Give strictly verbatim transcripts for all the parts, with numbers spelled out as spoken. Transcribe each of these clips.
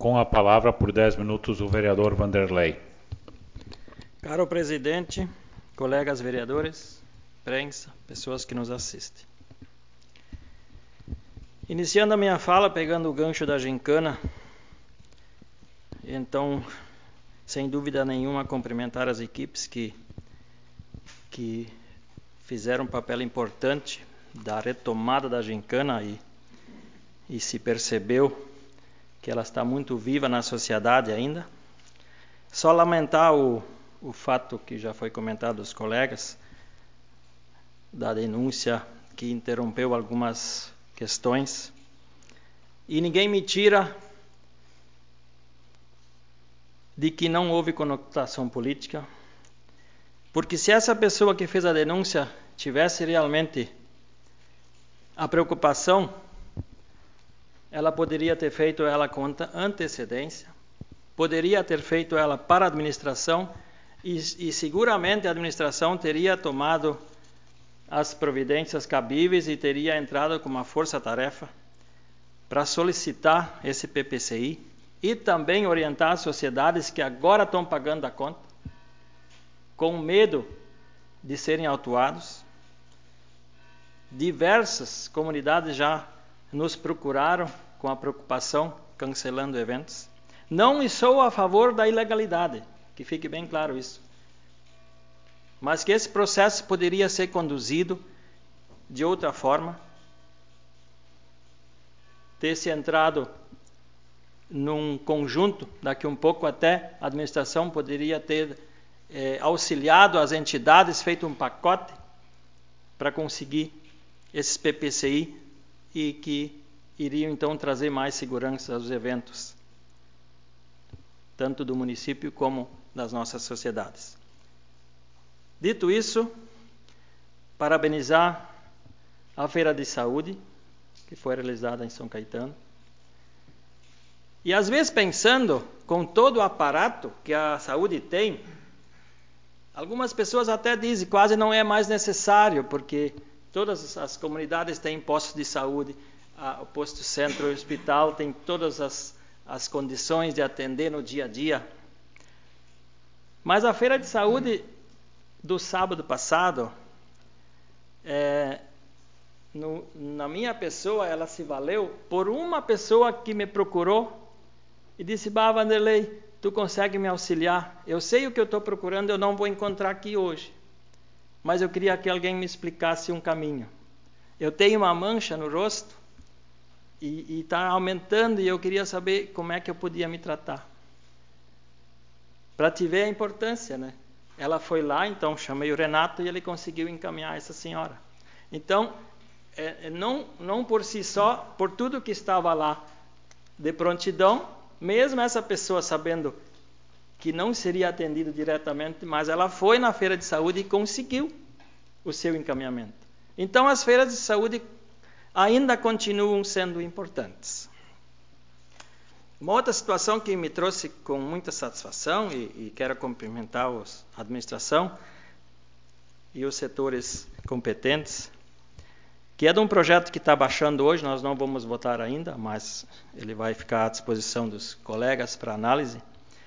Com a palavra, por dez minutos, o vereador Vanderlei. Caro presidente, colegas vereadores, prensa, pessoas que nos assistem. Iniciando a minha fala, pegando o gancho da gincana, então, sem dúvida nenhuma, cumprimentar as equipes que, que fizeram um papel importante da retomada da gincana e, e se percebeu que ela está muito viva na sociedade ainda. Só lamentar o, o fato que já foi comentado dos colegas, da denúncia que interrompeu algumas questões. E ninguém me tira de que não houve conotação política, porque se essa pessoa que fez a denúncia tivesse realmente a preocupação, ela poderia ter feito ela com antecedência, poderia ter feito ela para a administração e, e seguramente a administração teria tomado as providências cabíveis e teria entrado com uma força-tarefa para solicitar esse P P C I e também orientar as sociedades que agora estão pagando a conta, com medo de serem autuados. Diversas comunidades já nos procuraram com a preocupação, cancelando eventos. Não sou a favor da ilegalidade, que fique bem claro isso. Mas que esse processo poderia ser conduzido de outra forma, ter se entrado num conjunto, daqui um pouco até a administração poderia ter eh, auxiliado as entidades, feito um pacote para conseguir esses P P C I e que iriam então trazer mais segurança aos eventos, tanto do município como das nossas sociedades. Dito isso, parabenizar a Feira de Saúde, que foi realizada em São Caetano. E às vezes pensando, com todo o aparato que a saúde tem, algumas pessoas até dizem que quase não é mais necessário, porque todas as comunidades têm postos de saúde, a, o posto centro, o hospital tem todas as, as condições de atender no dia a dia. Mas a Feira de Saúde do sábado passado, é, no, na minha pessoa, ela se valeu por uma pessoa que me procurou e disse: Bah, Vanderlei, tu consegue me auxiliar? Eu sei o que eu estou procurando, eu não vou encontrar aqui hoje, mas eu queria que alguém me explicasse um caminho. Eu tenho uma mancha no rosto e está aumentando e eu queria saber como é que eu podia me tratar. Para te ver a importância, né? Ela foi lá, então chamei o Renato e ele conseguiu encaminhar essa senhora. Então, é, não, não por si só, por tudo que estava lá de prontidão, mesmo essa pessoa sabendo que não seria atendido diretamente, mas ela foi na feira de saúde e conseguiu o seu encaminhamento. Então, as feiras de saúde ainda continuam sendo importantes. Uma outra situação que me trouxe com muita satisfação, e, e quero cumprimentar os, a administração e os setores competentes, que é de um projeto que está baixando hoje, nós não vamos votar ainda, mas ele vai ficar à disposição dos colegas para análise,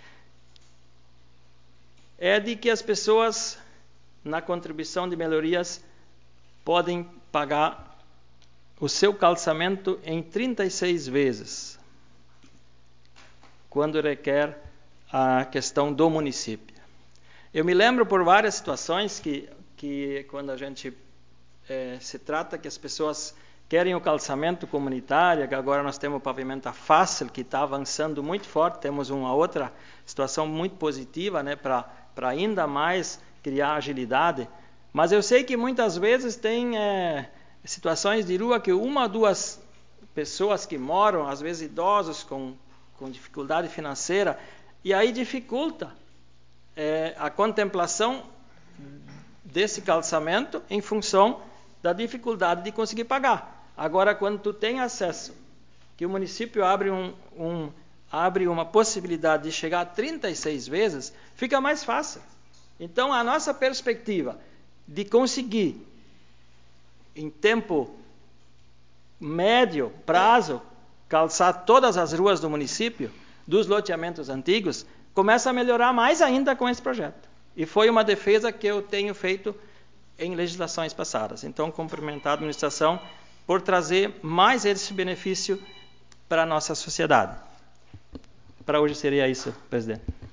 é de que as pessoas, na contribuição de melhorias, podem pagar o seu calçamento em trinta e seis vezes, quando requer a questão do município. Eu me lembro por várias situações que, que quando a gente eh, se trata que as pessoas querem o calçamento comunitário, que agora nós temos o Pavimenta Fácil, que está avançando muito forte, temos uma outra situação muito positiva, né, para para ainda mais criar agilidade. Mas eu sei que muitas vezes tem é, situações de rua que uma ou duas pessoas que moram, às vezes idosos com, com dificuldade financeira, e aí dificulta é, a contemplação desse calçamento em função da dificuldade de conseguir pagar. Agora, quando tu tem acesso, que o município abre, um, um, abre uma possibilidade de chegar a trinta e seis vezes, fica mais fácil. Então, a nossa perspectiva de conseguir, em tempo médio prazo, calçar todas as ruas do município, dos loteamentos antigos, começa a melhorar mais ainda com esse projeto. E foi uma defesa que eu tenho feito em legislações passadas. Então, cumprimentar a administração por trazer mais esse benefício para a nossa sociedade. Para hoje seria isso, presidente.